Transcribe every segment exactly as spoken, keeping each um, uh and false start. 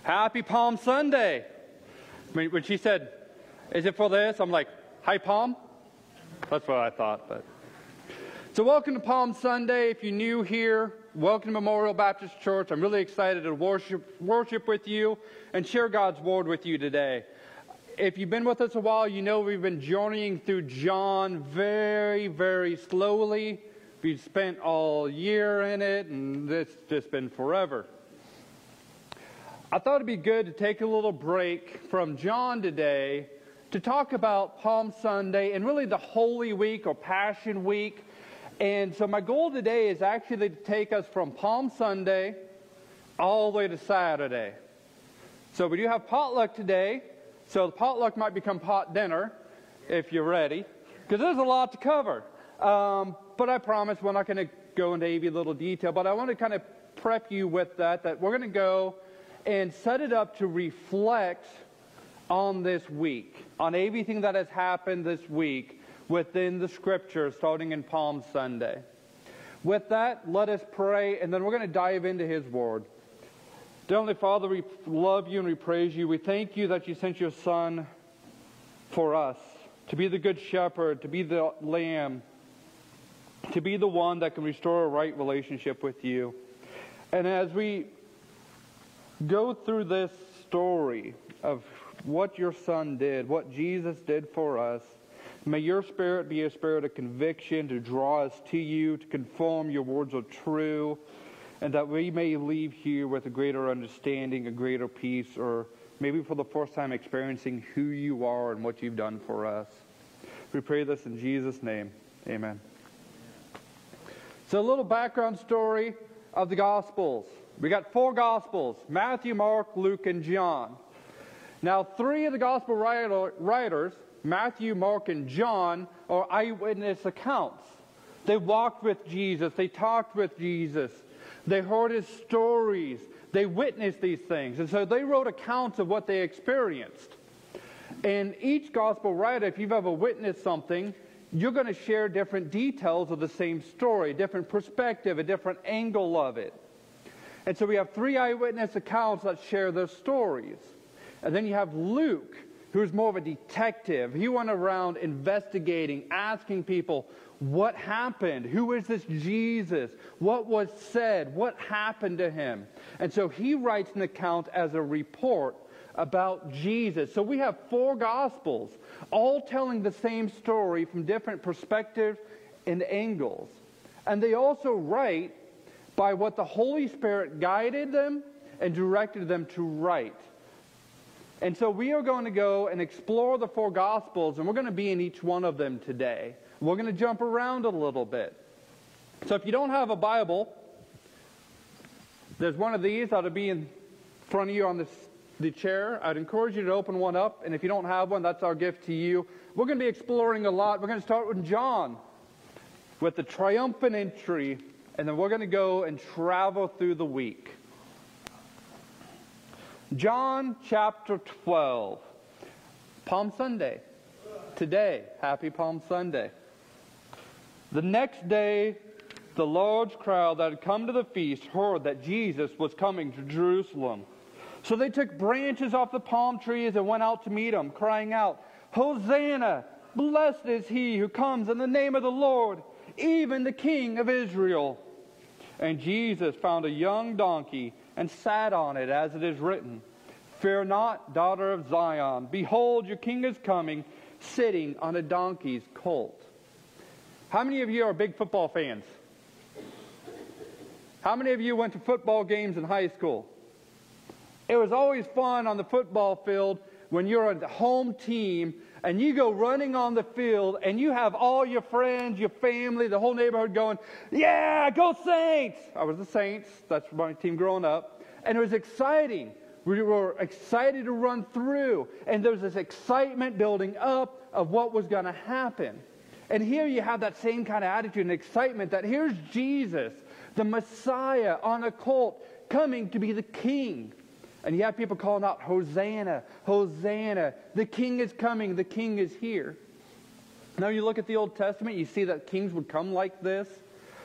Happy Palm Sunday. When, when she said, is it for this? I'm like, hi, Palm? That's what I thought. But So welcome to Palm Sunday. If you're new here, welcome to Memorial Baptist Church. I'm really excited to worship, worship with you and share God's Word with you today. If you've been with us a while, you know we've been journeying through John very, very slowly. We've spent all year in it, and it's just been forever. I thought it'd be good to take a little break from John today to talk about Palm Sunday and really the Holy Week or Passion Week. And so my goal today is actually to take us from Palm Sunday all the way to Saturday. So we do have potluck today. So the potluck might become pot dinner if you're ready, because there's a lot to cover. Um, but I promise we're not going to go into every little detail. But I want to kind of prep you with that, that we're going to go and set it up to reflect on this week, on everything that has happened this week within the Scripture, starting in Palm Sunday. With that, let us pray, and then we're going to dive into His Word. Dear Heavenly Father, we love you and we praise you. We thank you that you sent your Son for us, to be the good shepherd, to be the lamb, to be the one that can restore a right relationship with you. And as we go through this story of what your Son did, what Jesus did for us, may your Spirit be a spirit of conviction to draw us to you, to confirm your words are true, and that we may leave here with a greater understanding, a greater peace, or maybe for the first time experiencing who you are and what you've done for us. We pray this in Jesus' name. Amen. So a little background story of the Gospels. We got four Gospels: Matthew, Mark, Luke, and John. Now, three of the Gospel writer, writers, Matthew, Mark, and John, are eyewitness accounts. They walked with Jesus. They talked with Jesus. They heard His stories. They witnessed these things. And so they wrote accounts of what they experienced. And each Gospel writer, if you've ever witnessed something, you're going to share different details of the same story, a different perspective, a different angle of it. And so we have three eyewitness accounts that share their stories. And then you have Luke, who's more of a detective. He went around investigating, asking people, what happened? Who is this Jesus? What was said? What happened to him? And so he writes an account as a report about Jesus. So we have four Gospels, all telling the same story from different perspectives and angles. And they also write by what the Holy Spirit guided them and directed them to write. And so we are going to go and explore the four Gospels, and we're going to be in each one of them today. We're going to jump around a little bit. So if you don't have a Bible, there's one of these that'll be in front of you on this, the chair. I'd encourage you to open one up, and if you don't have one, that's our gift to you. We're going to be exploring a lot. We're going to start with John, with the triumphant entry, and then we're going to go and travel through the week. John chapter twelve. Palm Sunday. Today. Happy Palm Sunday. The next day, the large crowd that had come to the feast heard that Jesus was coming to Jerusalem. So they took branches off the palm trees and went out to meet him, crying out, Hosanna! Blessed is he who comes in the name of the Lord, even the King of Israel. And Jesus found a young donkey and sat on it, as it is written, Fear not, daughter of Zion. Behold, your king is coming, sitting on a donkey's colt. How many of you are big football fans? How many of you went to football games in high school? It was always fun on the football field when you're on the home team and you go running on the field and you have all your friends, your family, the whole neighborhood going, yeah, go Saints! I was the Saints. That's my team growing up. And it was exciting. We were excited to run through. And there was this excitement building up of what was going to happen. And here you have that same kind of attitude and excitement that here's Jesus, the Messiah on a colt, coming to be the king. And you have people calling out, Hosanna, Hosanna, the king is coming, the king is here. Now you look at the Old Testament, you see that kings would come like this.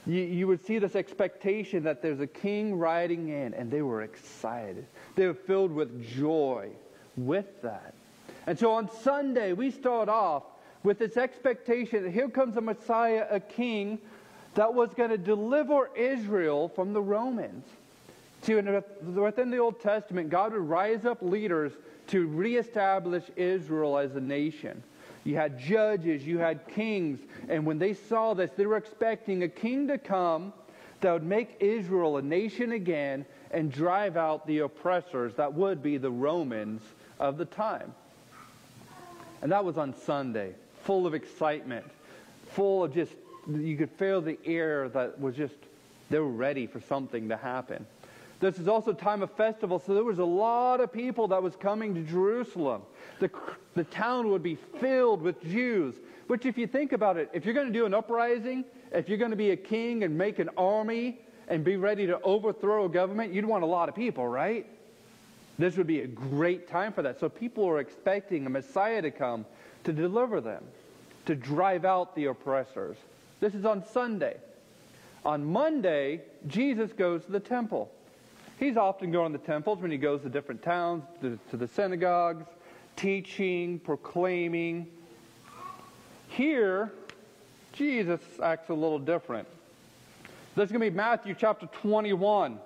You, you would see this expectation that there's a king riding in, and they were excited. They were filled with joy with that. And so on Sunday, we start off with this expectation that here comes a Messiah, a king, that was going to deliver Israel from the Romans. See, within the Old Testament, God would rise up leaders to reestablish Israel as a nation. You had judges, you had kings, and when they saw this, they were expecting a king to come that would make Israel a nation again and drive out the oppressors that would be the Romans of the time. And that was on Sunday, full of excitement, full of just, you could feel the air that was just, they were ready for something to happen. This is also a time of festival, so there was a lot of people that was coming to Jerusalem. The, the town would be filled with Jews, which if you think about it, if you're going to do an uprising, if you're going to be a king and make an army and be ready to overthrow a government, you'd want a lot of people, right? This would be a great time for that. So people were expecting a Messiah to come to deliver them, to drive out the oppressors. This is on Sunday. On Monday, Jesus goes to the temple. He's often going to the temples when he goes to different towns, to, to the synagogues, teaching, proclaiming. Here, Jesus acts a little different. This is going to be Matthew chapter twenty-one.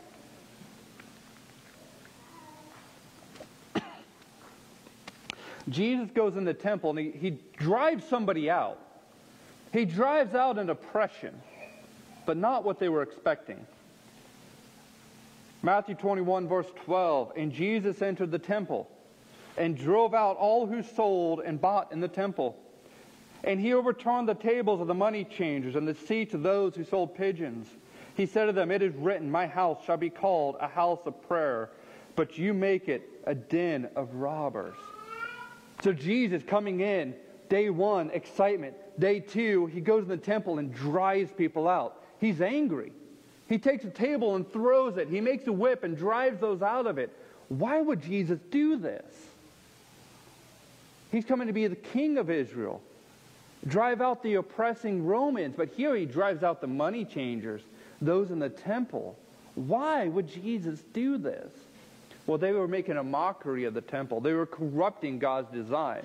Jesus goes in the temple and he, he drives somebody out. He drives out an oppression, but not what they were expecting. Matthew twenty-one, verse twelve, and Jesus entered the temple and drove out all who sold and bought in the temple. And he overturned the tables of the money changers and the seats of those who sold pigeons. He said to them, it is written, my house shall be called a house of prayer, but you make it a den of robbers. So Jesus coming in, day one, excitement. Day two, he goes in the temple and drives people out. He's angry. He takes a table and throws it. He makes a whip and drives those out of it. Why would Jesus do this? He's coming to be the king of Israel. Drive out the oppressing Romans. But here he drives out the money changers, those in the temple. Why would Jesus do this? Well, they were making a mockery of the temple. They were corrupting God's design.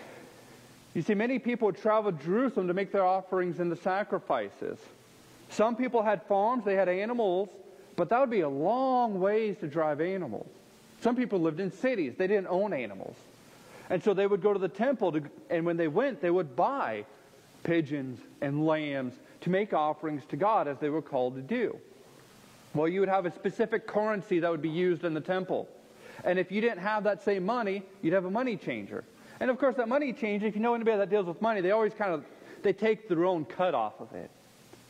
You see, many people would travel to Jerusalem to make their offerings and the sacrifices. Some people had farms, they had animals, but that would be a long ways to drive animals. Some people lived in cities, they didn't own animals. And so they would go to the temple, to, and when they went, they would buy pigeons and lambs to make offerings to God as they were called to do. Well, you would have a specific currency that would be used in the temple. And if you didn't have that same money, you'd have a money changer. And of course, that money changer, if you know anybody that deals with money, they always kind of, they take their own cut off of it.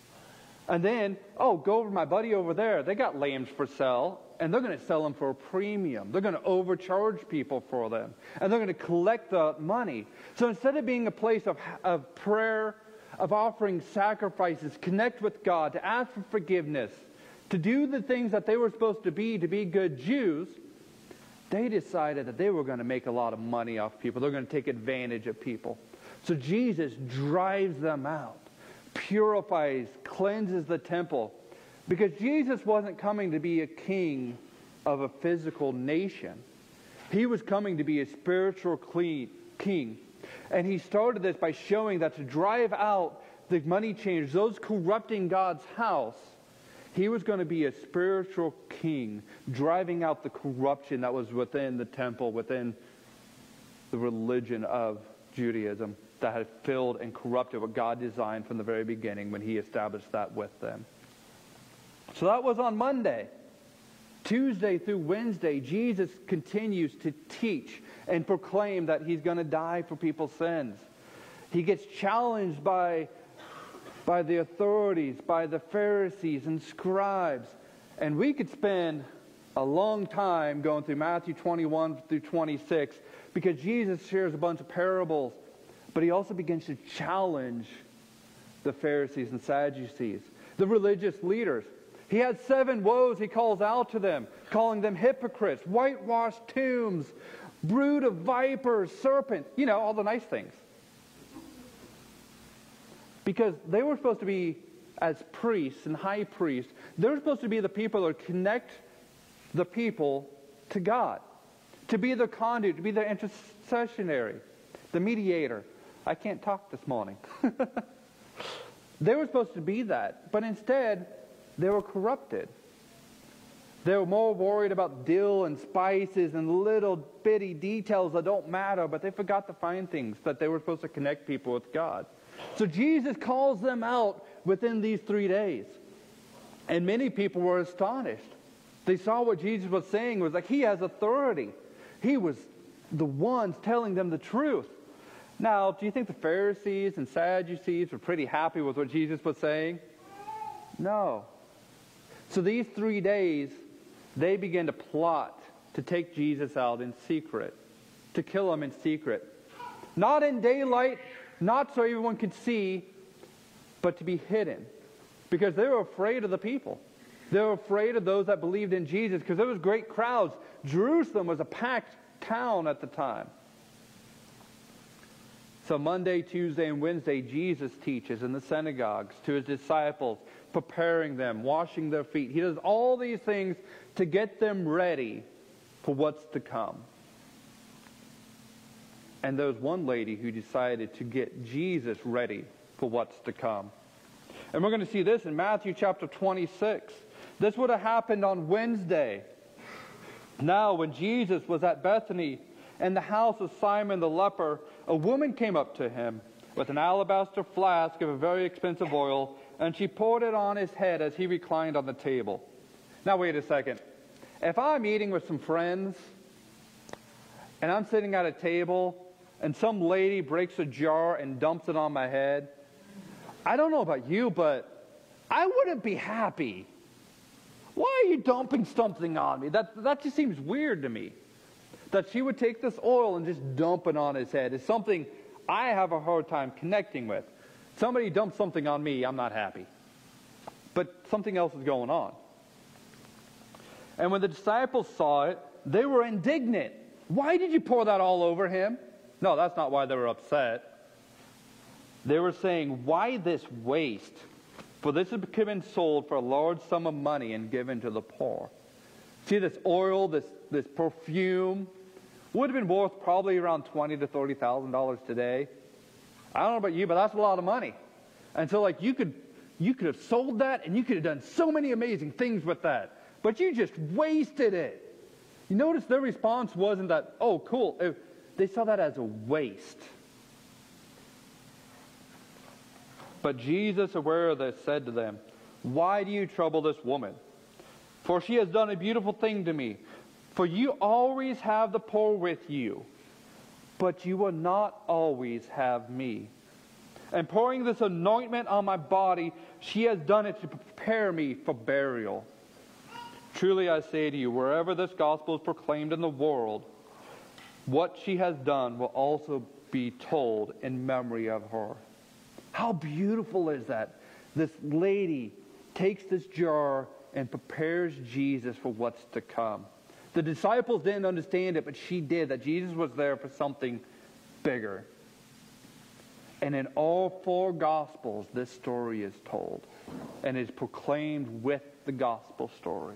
And then, oh, go over to my buddy over there. They got lambs for sale, and they're going to sell them for a premium. They're going to overcharge people for them. And they're going to collect the money. So instead of being a place of, of prayer, of offering sacrifices, connect with God, to ask for forgiveness, to do the things that they were supposed to be, to be good Jews, they decided that they were going to make a lot of money off people. They're going to take advantage of people. So Jesus drives them out, purifies, cleanses the temple. Because Jesus wasn't coming to be a king of a physical nation. He was coming to be a spiritual clean king. And he started this by showing that to drive out the money changers, those corrupting God's house, he was going to be a spiritual king, driving out the corruption that was within the temple, within the religion of Judaism that had filled and corrupted what God designed from the very beginning when he established that with them. So that was on Monday. Tuesday through Wednesday, Jesus continues to teach and proclaim that he's going to die for people's sins. He gets challenged by by the authorities, by the Pharisees and scribes. And we could spend a long time going through Matthew twenty-one through twenty-six because Jesus shares a bunch of parables, but he also begins to challenge the Pharisees and Sadducees, the religious leaders. He had seven woes he calls out to them, calling them hypocrites, whitewashed tombs, brood of vipers, serpent, you know, all the nice things. Because they were supposed to be as priests and high priests, they're supposed to be the people that connect the people to God, to be the conduit, to be the intercessionary, the mediator. I can't talk this morning. They were supposed to be that, but instead, they were corrupted. They were more worried about dill and spices and little bitty details that don't matter, but they forgot the fine things that they were supposed to connect people with God. So Jesus calls them out within these three days. And many people were astonished. They saw what Jesus was saying was like he has authority. He was the ones telling them the truth. Now, do you think the Pharisees and Sadducees were pretty happy with what Jesus was saying? No. So these three days, they began to plot to take Jesus out in secret, to kill him in secret. Not in daylight, not so everyone could see, but to be hidden. Because they were afraid of the people. They were afraid of those that believed in Jesus because there was great crowds. Jerusalem was a packed town at the time. So Monday, Tuesday, and Wednesday, Jesus teaches in the synagogues to his disciples, preparing them, washing their feet. He does all these things to get them ready for what's to come. And there was one lady who decided to get Jesus ready for what's to come. And we're going to see this in Matthew chapter twenty-six. This would have happened on Wednesday. Now, when Jesus was at Bethany, in the house of Simon the leper, a woman came up to him with an alabaster flask of a very expensive oil, and she poured it on his head as he reclined on the table. Now, wait a second. If I'm eating with some friends, and I'm sitting at a table, and some lady breaks a jar and dumps it on my head, I don't know about you, but I wouldn't be happy. Why are you dumping something on me? That, that just seems weird to me. That she would take this oil and just dump it on his head is something I have a hard time connecting with. Somebody dumps something on me, I'm not happy. But something else is going on. And when the disciples saw it, they were indignant. Why did you pour that all over him? No, that's not why they were upset. They were saying, why this waste? For this has been sold for a large sum of money and given to the poor. See, this oil, this, this perfume, would have been worth probably around twenty thousand to thirty thousand dollars today. I don't know about you, but that's a lot of money. And so, like, you could, you could have sold that, and you could have done so many amazing things with that. But you just wasted it. You notice their response wasn't that, oh, cool. It, they saw that as a waste. But Jesus, aware of this, said to them, why do you trouble this woman? For she has done a beautiful thing to me. For you always have the poor with you, but you will not always have me. And pouring this anointment on my body, she has done it to prepare me for burial. Truly I say to you, wherever this gospel is proclaimed in the world, what she has done will also be told in memory of her. How beautiful is that? This lady takes this jar and prepares Jesus for what's to come. The disciples didn't understand it, but she did, that Jesus was there for something bigger. And in all four Gospels, this story is told and is proclaimed with the Gospel story.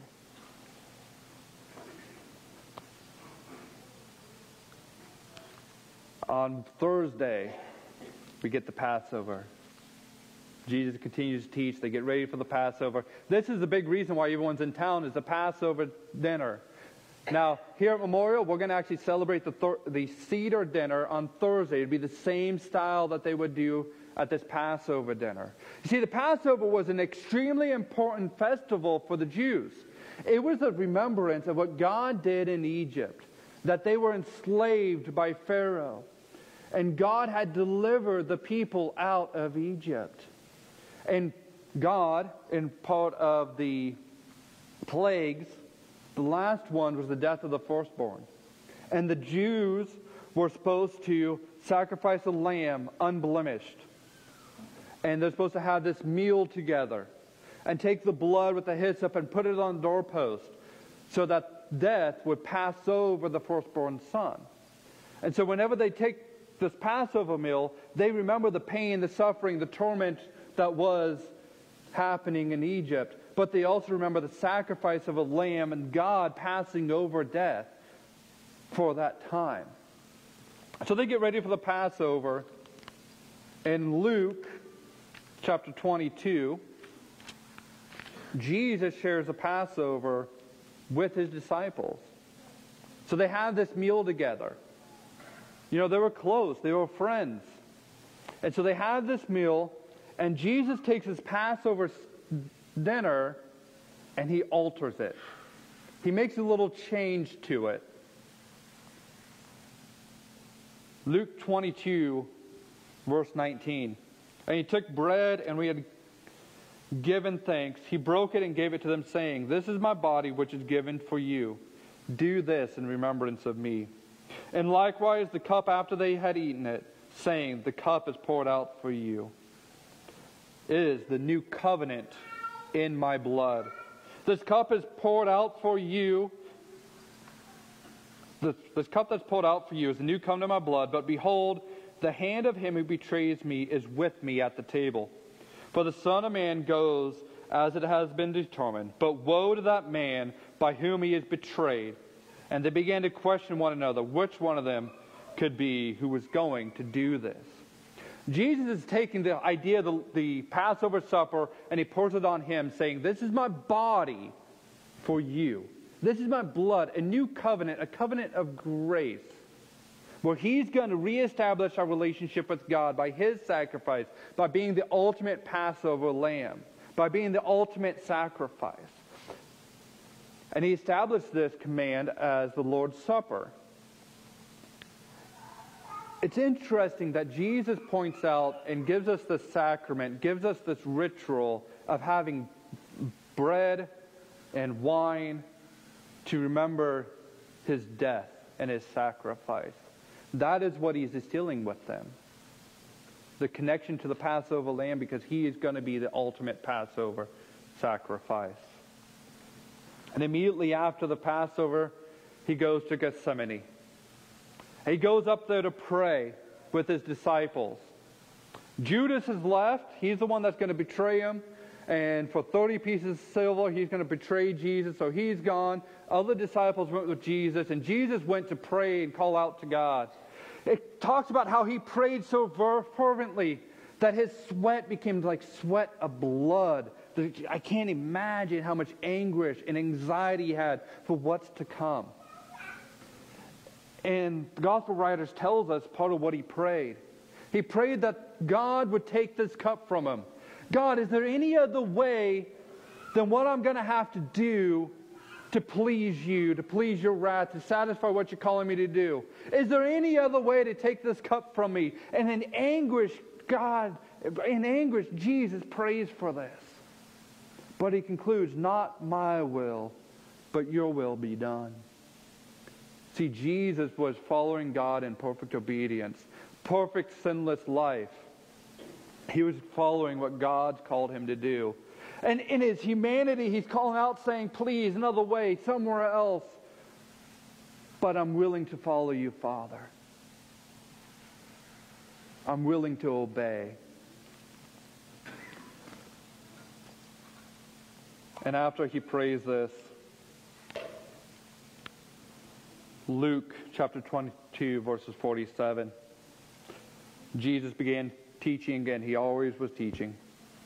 On Thursday, we get the Passover. Jesus continues to teach. They get ready for the Passover. This is the big reason why everyone's in town, is the Passover dinner. Now, here at Memorial, we're going to actually celebrate the, thir- the Seder dinner on Thursday. It'd be the same style that they would do at this Passover dinner. You see, the Passover was an extremely important festival for the Jews. It was a remembrance of what God did in Egypt, that they were enslaved by Pharaoh. And God had delivered the people out of Egypt. And God, in part of the plagues, the last one was the death of the firstborn. And the Jews were supposed to sacrifice a lamb unblemished. And they're supposed to have this meal together. And take the blood with the hyssop and put it on the doorpost, so that death would pass over the firstborn son. And so whenever they take this Passover meal, they remember the pain, the suffering, the torment that was happening in Egypt, but they also remember the sacrifice of a lamb and God passing over death for that time. So they get ready for the Passover. In Luke chapter twenty-two, Jesus shares the Passover with his disciples. So they have this meal together. You know, they were close. They were friends. And so they have this meal, and Jesus takes his Passover dinner and he alters it. He makes a little change to it. Luke twenty-two, verse nineteen. And he took bread, and we had given thanks. He broke it and gave it to them, saying, "This is my body, which is given for you. Do this in remembrance of me." And likewise the cup after they had eaten it, saying, "The cup is poured out for you. It is the new covenant in my blood. This cup is poured out for you. This, this cup that's poured out for you is the new covenant in my blood. But behold, the hand of him who betrays me is with me at the table. For the Son of Man goes as it has been determined. But woe to that man by whom he is betrayed." And they began to question one another which one of them could be who was going to do this. Jesus is taking the idea of the, the Passover supper and he pours it on him, saying, "This is my body for you. This is my blood, a new covenant, a covenant of grace, where he's going to reestablish our relationship with God by his sacrifice, by being the ultimate Passover lamb, by being the ultimate sacrifice." And he established this command as the Lord's Supper. It's interesting that Jesus points out and gives us the sacrament, gives us this ritual of having bread and wine to remember his death and his sacrifice. That is what he's instilling with them. The connection to the Passover lamb, because he is going to be the ultimate Passover sacrifice. And immediately after the Passover, he goes to Gethsemane. He goes up there to pray with his disciples. Judas is left. He's the one that's going to betray him. And for thirty pieces of silver, he's going to betray Jesus. So he's gone. Other disciples went with Jesus. And Jesus went to pray and call out to God. It talks about how he prayed so fervently that his sweat became like sweat of blood. I can't imagine how much anguish and anxiety he had for what's to come. And the gospel writers tells us part of what he prayed. He prayed that God would take this cup from him. God, is there any other way than what I'm going to have to do to please you, to please your wrath, to satisfy what you're calling me to do? Is there any other way to take this cup from me? And in anguish, God, in anguish, Jesus prays for this. But he concludes, "Not my will, but your will be done." See, Jesus was following God in perfect obedience, perfect sinless life. He was following what God called him to do. And in his humanity, he's calling out saying, "Please, another way, somewhere else. But I'm willing to follow you, Father. I'm willing to obey." And after he prays this, Luke chapter twenty-two, verses forty-seven, Jesus began teaching again. He always was teaching.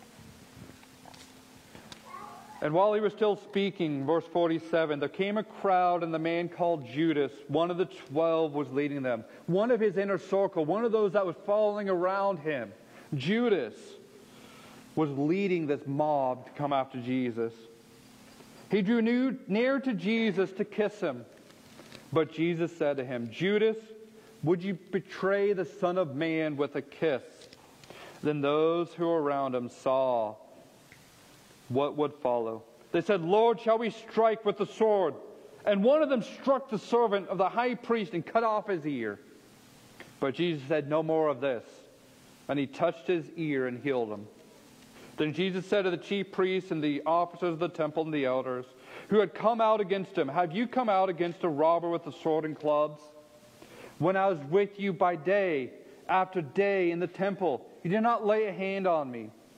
"And while he was still speaking," verse forty-seven, "there came a crowd, and the man called Judas, one of the twelve, was leading them." One of his inner circle, one of those that was following around him. Judas was leading this mob to come after Jesus. He drew near to Jesus to kiss him. But Jesus said to him, "Judas, would you betray the Son of Man with a kiss?" Then those who were around him saw what would follow. They said, "Lord, shall we strike with the sword?" And one of them struck the servant of the high priest and cut off his ear. But Jesus said, "No more of this." And he touched his ear and healed him. Then Jesus said to the chief priests and the officers of the temple and the elders who had come out against him, "Have you come out against a robber with a sword and clubs? When I was with you by day after day in the temple, you did not lay a hand on me.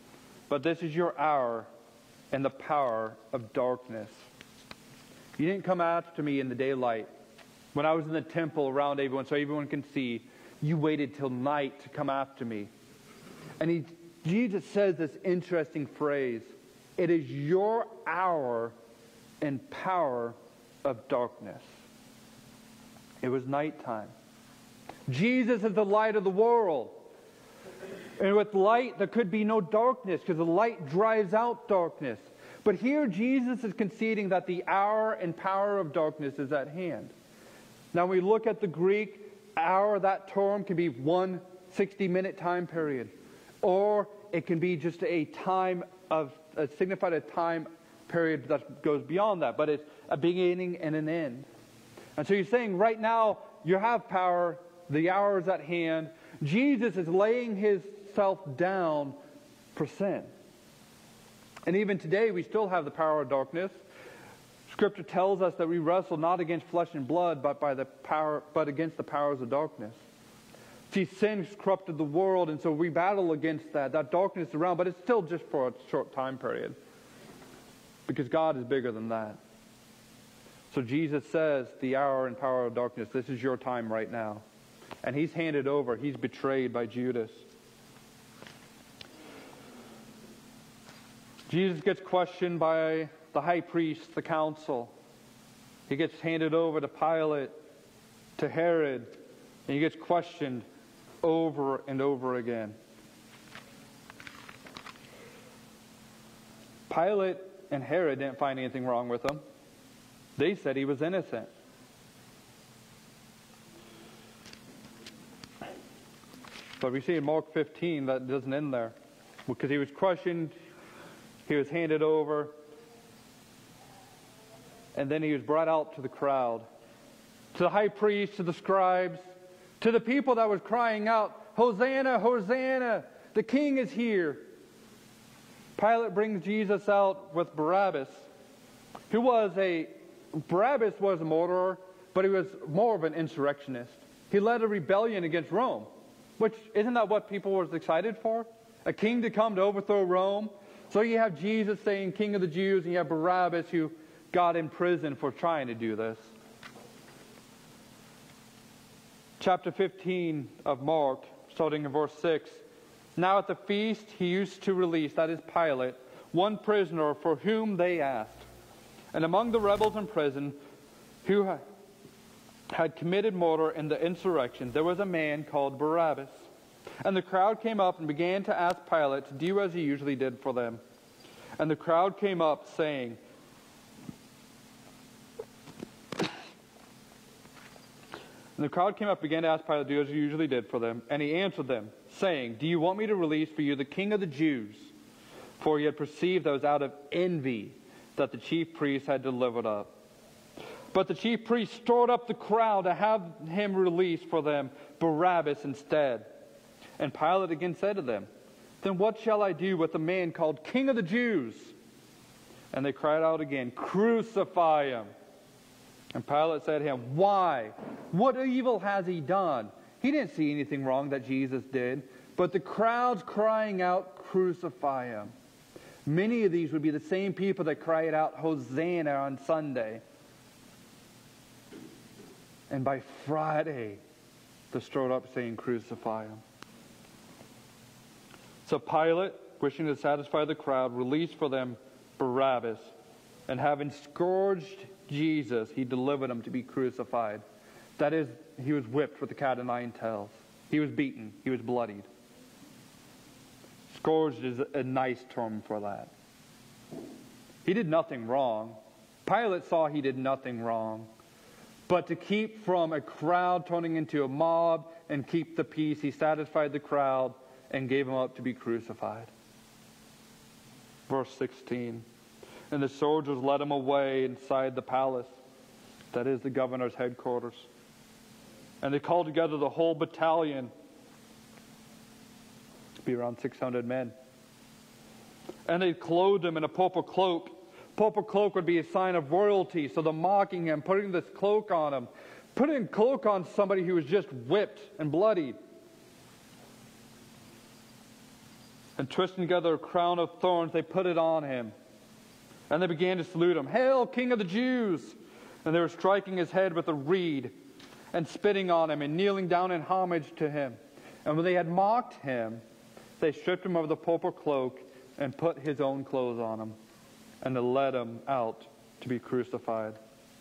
but this is your hour and the power of darkness. You didn't come after me in the daylight, when I was in the temple around everyone so everyone can see. You waited till night to come after me. And he, Jesus says this interesting phrase, it is your hour and power of darkness. It was nighttime. Jesus is the light of the world. And with light, there could be no darkness, because the light drives out darkness. But here Jesus is conceding that the hour and power of darkness is at hand. Now when we look at the Greek, hour, that term can be one sixty-minute time period. Or it can be just a time of, a signified a time period that goes beyond that. But it's a beginning and an end. And so you're saying right now you have power, the hour is at hand. Jesus is laying himself down for sin. And even today we still have the power of darkness. Scripture tells us that we wrestle not against flesh and blood, but by the power, but against the powers of darkness. See, sin's corrupted the world, and so we battle against that. That darkness is around, but it's still just for a short time period. Because God is bigger than that. So Jesus says, the hour and power of darkness, this is your time right now. And he's handed over. He's betrayed by Judas. Jesus gets questioned by the high priest, the council. He gets handed over to Pilate, to Herod, and he gets questioned over and over again. Pilate and Herod didn't find anything wrong with him. They said he was innocent. But we see in Mark fifteen that doesn't end there. Because he was questioned, he was handed over, and then he was brought out to the crowd, to the high priest, to the scribes, to the people that was crying out, Hosanna, Hosanna, the king is here. Pilate brings Jesus out with Barabbas, who was a, Barabbas was a murderer, but he was more of an insurrectionist. He led a rebellion against Rome, which, isn't that what people were excited for? A king to come to overthrow Rome. So you have Jesus saying, King of the Jews, and you have Barabbas who got in prison for trying to do this. Chapter fifteen of Mark, starting in verse six. Now at the feast he used to release, that is Pilate, one prisoner for whom they asked. And among the rebels in prison who had committed murder in the insurrection, there was a man called Barabbas. And the crowd came up and began to ask Pilate to do as he usually did for them. And the crowd came up saying, And the crowd came up and began to ask Pilate to do as he usually did for them. And he answered them, saying, Do you want me to release for you the king of the Jews? For he had perceived that it was out of envy that the chief priests had delivered up. But the chief priests stirred up the crowd to have him release for them Barabbas instead. And Pilate again said to them, Then what shall I do with the man called King of the Jews? And they cried out again, Crucify him. And Pilate said to him, Why? What evil has he done? He didn't see anything wrong that Jesus did. But the crowds crying out, Crucify him. Many of these would be the same people that cried out, Hosanna on Sunday. And by Friday, they stirred up saying, Crucify him. So Pilate, wishing to satisfy the crowd, released for them Barabbas. And having scourged Jesus, he delivered him to be crucified. That is, he was whipped with the cat o' nine tails. He was beaten. He was bloodied. Scourged is a nice term for that. He did nothing wrong. Pilate saw he did nothing wrong. But to keep from a crowd turning into a mob and keep the peace, he satisfied the crowd and gave him up to be crucified. Verse sixteen. And the soldiers led him away inside the palace, that is the governor's headquarters. And they called together the whole battalion, to be around six hundred men. And they clothed him in a purple cloak. Purple cloak would be a sign of royalty, so they're mocking him, putting this cloak on him. Putting a cloak on somebody who was just whipped and bloodied. And twisting together a crown of thorns, they put it on him. And they began to salute him. "Hail, King of the Jews!" And they were striking his head with a reed and spitting on him and kneeling down in homage to him. And when they had mocked him, they stripped him of the purple cloak and put his own clothes on him. And they led him out to be crucified.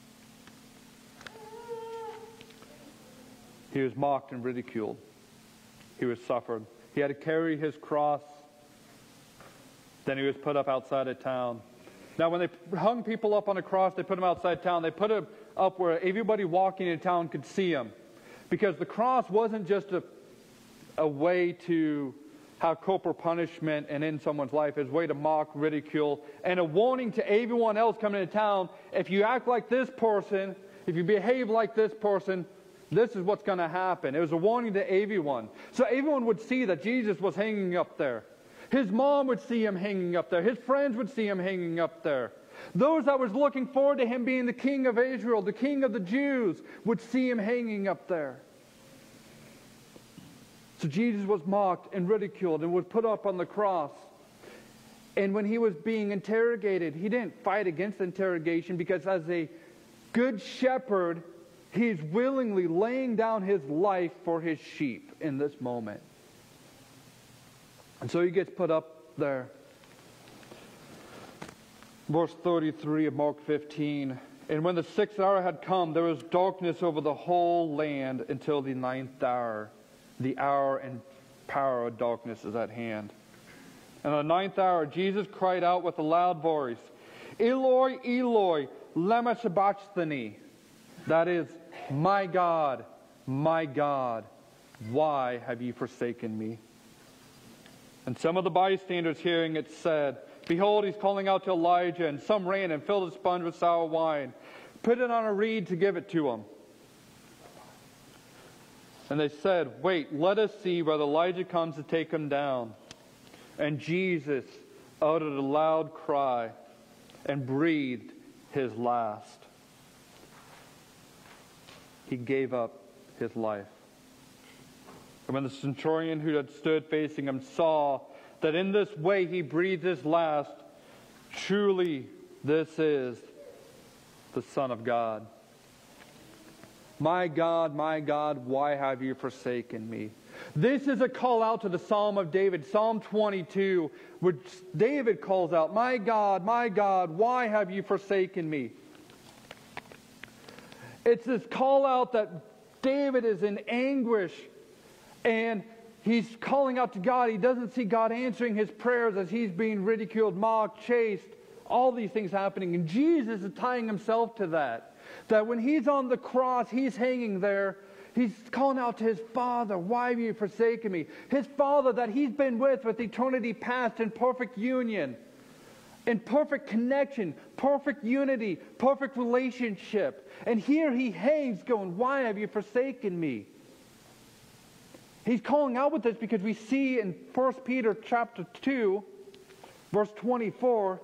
He was mocked and ridiculed. He was suffered. He had to carry his cross. Then he was put up outside of town. Now, when they hung people up on a cross, they put them outside town. They put it up where everybody walking in town could see him. Because the cross wasn't just a, a way to have corporal punishment and end someone's life. It was a way to mock, ridicule, and a warning to everyone else coming into town. If you act like this person, if you behave like this person, this is what's going to happen. It was a warning to everyone. So everyone would see that Jesus was hanging up there. His mom would see him hanging up there. His friends would see him hanging up there. Those that was looking forward to him being the king of Israel, the king of the Jews, would see him hanging up there. So Jesus was mocked and ridiculed and was put up on the cross. And when he was being interrogated, he didn't fight against interrogation, because as a good shepherd, he's willingly laying down his life for his sheep in this moment. And so he gets put up there. Verse thirty-three of Mark fifteen. "And when the sixth hour had come, there was darkness over the whole land until the ninth hour. The hour and power of darkness is at hand. And the ninth hour, Jesus cried out with a loud voice, 'Eloi, Eloi, lema sabachthani?' That is, 'My God, my God, why have you forsaken me?' And some of the bystanders hearing it said, 'Behold, he's calling out to Elijah.' And some ran and filled a sponge with sour wine, put it on a reed to give it to him. And they said, 'Wait, let us see whether Elijah comes to take him down.' And Jesus uttered a loud cry and breathed his last. He gave up his life. And when the centurion who had stood facing him saw that in this way he breathed his last, truly this is the Son of God. My God, my God, why have you forsaken me? This is a call out to the Psalm of David, Psalm twenty-two, which David calls out, My God, my God, why have you forsaken me? It's this call out that David is in anguish, and he's calling out to God. He doesn't see God answering his prayers as he's being ridiculed, mocked, chased, all these things happening. And Jesus is tying himself to that. That when he's on the cross, he's hanging there, he's calling out to his Father, why have you forsaken me? His Father that he's been with with eternity past in perfect union, in perfect connection, perfect unity, perfect relationship. And here he hangs going, why have you forsaken me? He's calling out with this because we see in First Peter chapter two, verse twenty-four,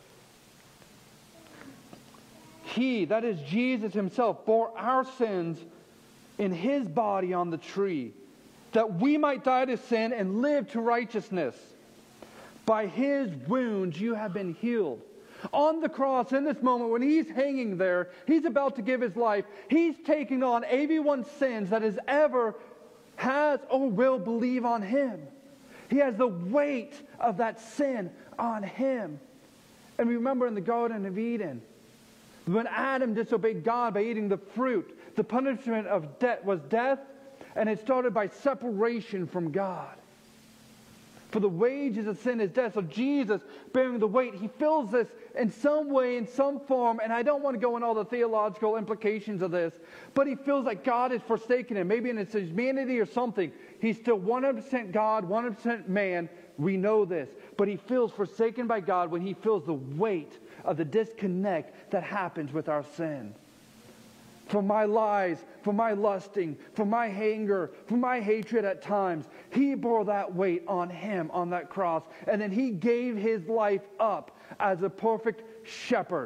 He, that is Jesus himself, bore our sins in his body on the tree, that we might die to sin and live to righteousness. By his wounds you have been healed. On the cross, in this moment, when he's hanging there, he's about to give his life, he's taking on everyone's sins that has ever has or will believe on him. He has the weight of that sin on him. And remember in the Garden of Eden, when Adam disobeyed God by eating the fruit, the punishment of death was death, and it started by separation from God. For the wages of sin is death. So Jesus, bearing the weight, he feels this in some way, in some form, and I don't want to go into all the theological implications of this, but he feels like God has forsaken him. Maybe in his humanity or something. He's still one hundred percent God, one hundred percent man. We know this. But he feels forsaken by God when he feels the weight of the disconnect that happens with our sin. For my lies, for my lusting, for my anger, for my hatred at times. He bore that weight on him on that cross. And then he gave his life up as a perfect shepherd.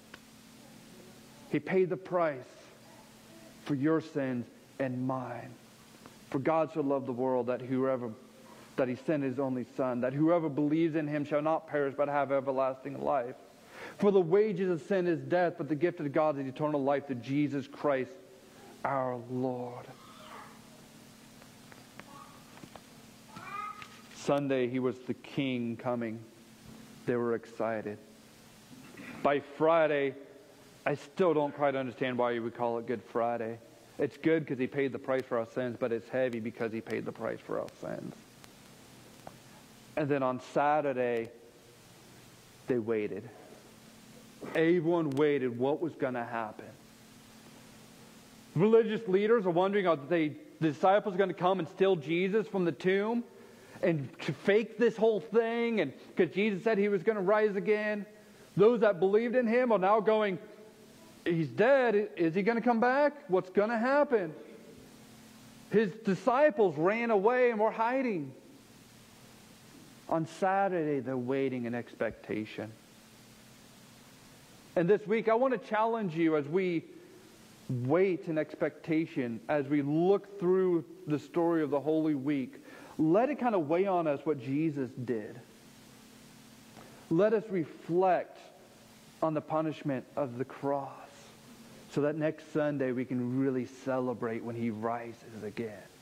He paid the price for your sins and mine. For God so loved the world that whoever that he sent his only Son, that whoever believes in him shall not perish but have everlasting life. For the wages of sin is death, but the gift of God is eternal life through Jesus Christ our Lord. Sunday, he was the King coming. They were excited. By Friday, I still don't quite understand why you would call it Good Friday. It's good because he paid the price for our sins, but it's heavy because he paid the price for our sins. And then on Saturday, they waited. Everyone waited what was going to happen. Religious leaders are wondering, are they, the disciples going to come and steal Jesus from the tomb and fake this whole thing? And because Jesus said he was going to rise again. Those that believed in him are now going, he's dead. Is he going to come back? What's going to happen? His disciples ran away and were hiding. On Saturday, they're waiting in expectation. And this week, I want to challenge you as we wait in expectation, as we look through the story of the Holy Week. Let it kind of weigh on us what Jesus did. Let us reflect on the punishment of the cross so that next Sunday we can really celebrate when he rises again.